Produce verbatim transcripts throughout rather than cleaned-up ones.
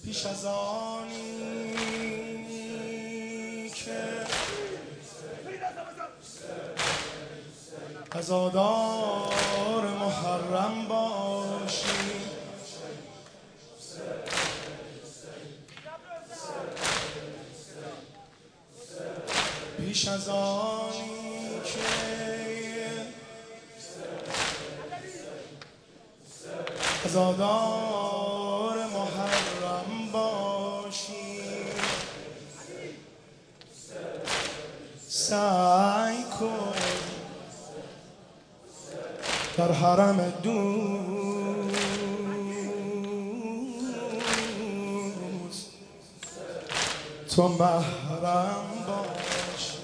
پیش از آنی که عزادار محرم باشی، پیش از آنی که عزادار محرم باشی، سعی کن در حرم دوست تو محرم باش.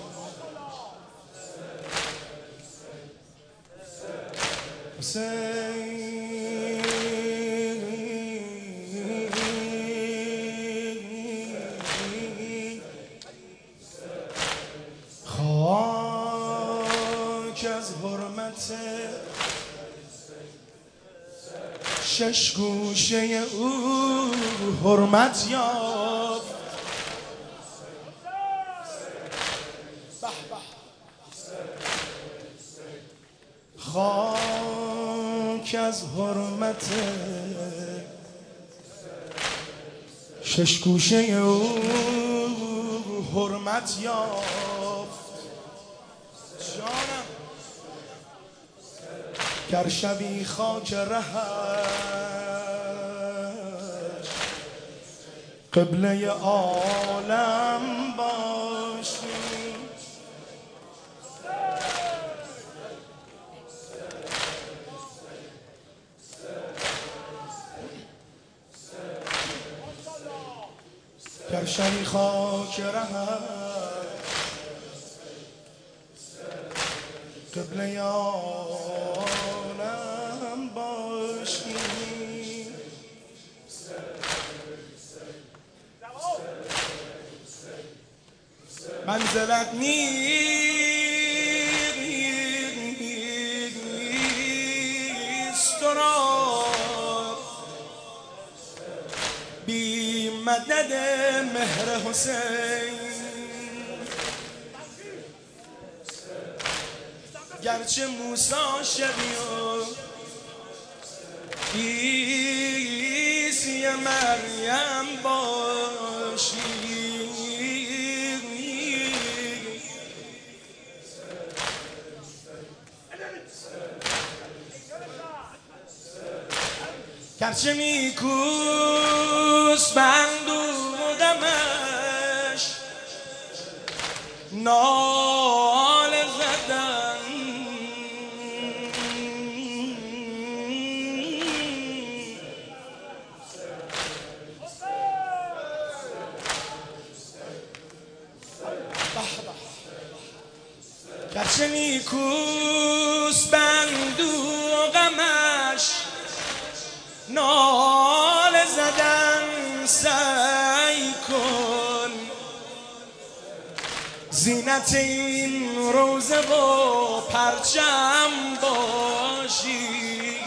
حسین خاک از حرمت شش گوشه او حرمت یافت، خاک از حرمت شش گوشه او حرمت یافت. جانم گر شبی خاک رهش قبله عالم باشی، گر شبی خاک رهش قبله عالم باشی. منزلت نیست تو را بی مدد مهر حسین، گرچه موسی شوی و عیسی مریم باشی، گرچه میکوس بندودمش ناله زدن، گرچه نیکوست بندو غمش ناله زدن، سعی کن زینت این روزه و پرچم باشی.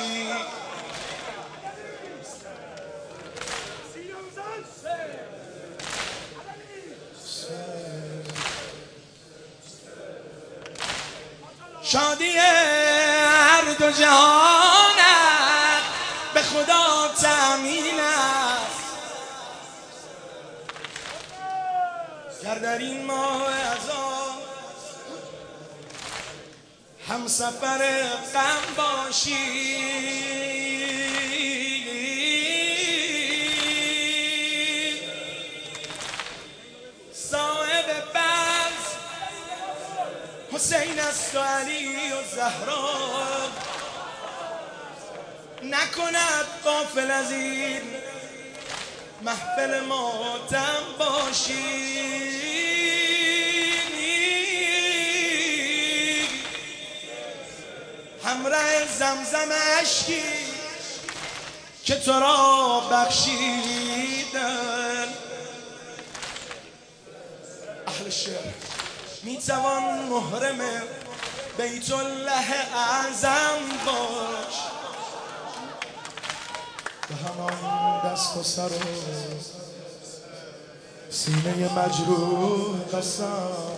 شادی هر دو جهانت به خدا تأمین است، گر در این ماه عذاب همسفر غم باشی. صاحب بز حسین است و علی و زهرا، نکند غافل از این محفل ماتم باشی. همراه زمزم اشکی که تو را بخشیدن، اهل شعر میتوان محرم بیت الله اعظم باش. همان دست و سر و سینه مجروح قسم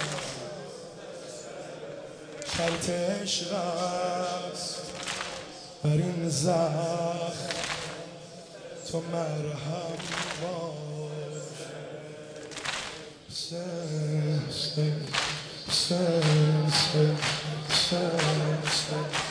شرط عشق است بر این زخم تو مرهم باش سن سن سن سن سن